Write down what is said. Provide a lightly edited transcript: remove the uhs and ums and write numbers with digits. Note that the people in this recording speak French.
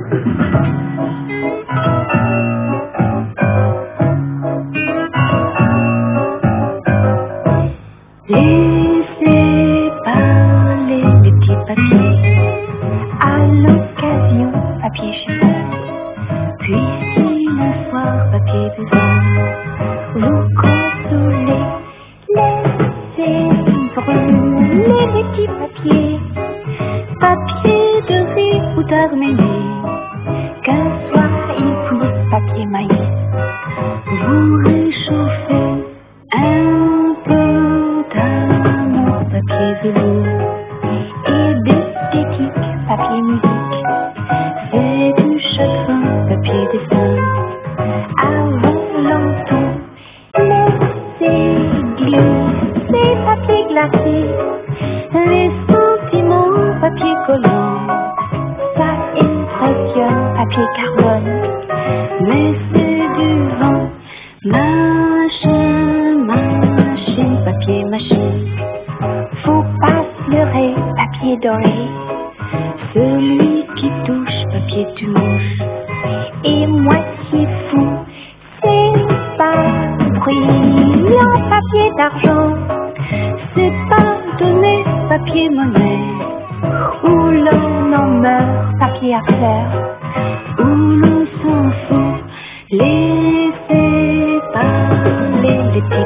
Laissez parler les petits papiers, à l'occasion papier chiffon, puisqu'une soir papier buvard, vous consolez, laissez brûler les petits papiers, papier de riz ou d'Arménie, qu'un soir il pousse papier maïs, vous réchauffez un peu d'amour, papier velours et d'esthétique, papier musique, c'est du chagrin, papier dessin, avant longtemps, laissez glisser, papier glacé, les sentiments, papier collant, ça impressionne, papier carbone, mais c'est du vent, machine, papier machine, faut pas pleurer, papier doré, celui qui touche, papier touche, et moitié fou, c'est pas brillant, papier d'argent, c'est pas donné, papier monnaie, où l'on en meurt, papier à faire, où l'on s'en fout, laissez parler les petits